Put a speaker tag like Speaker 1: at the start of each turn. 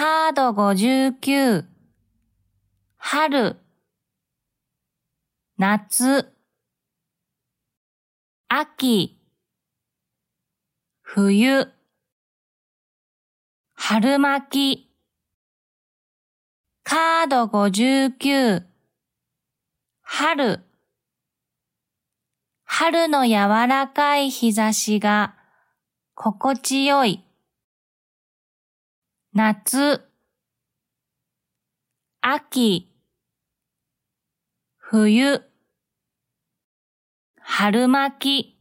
Speaker 1: カード59、春、夏、秋、冬、春巻き、カード59、春、春の柔らかい日差しが心地よい。夏、秋、冬、春巻き。